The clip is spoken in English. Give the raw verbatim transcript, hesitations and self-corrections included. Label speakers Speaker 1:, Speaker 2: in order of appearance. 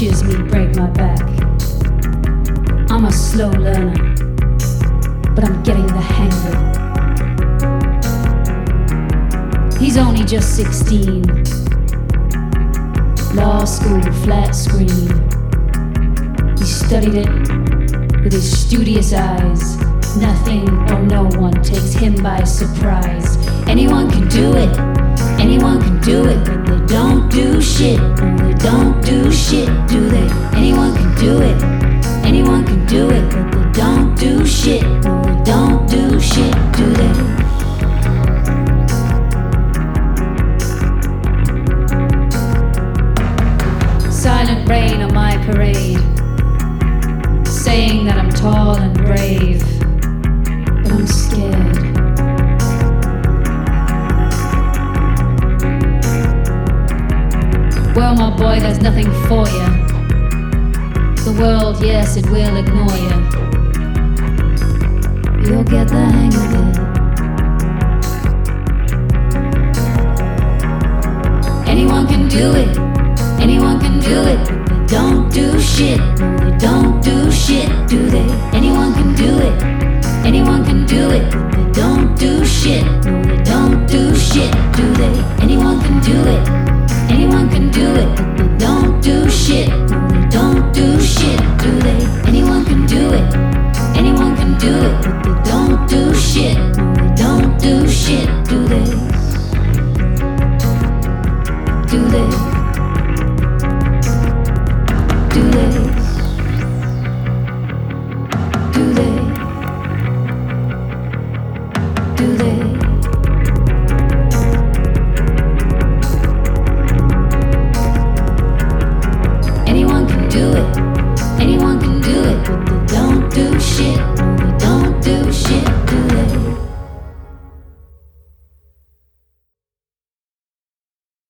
Speaker 1: watches me break my back. I'm a slow learner, but I'm getting the hang of it. He's only just sixteen. Law school, flat screen. He studied it with his studious eyes. Nothing or no one takes him by surprise. Anyone can do it, anyone can do it, but they don't do shit. No, they don't do shit, do they? Anyone can do it, anyone can do it, but they don't do shit. No, they don't do shit, do they? Silent rain on my parade, saying that I'm tall and brave, but I'm scared. Well, my boy, there's nothing for you. The world, yes, it will ignore you. You'll get the hang of it. Anyone can do it, anyone can do it, but they don't do shit. No, they don't do shit, do they? Anyone can do it, anyone can do it, but they don't do shit. No, they don't do shit, do they? Anyone can do it, anyone can do it, but they don't do shit. No, they don't do shit, do they? Anyone can do it, anyone can do it, but they don't do shit. No, they don't do shit, do they? Do they? Do they? Do they? Do they?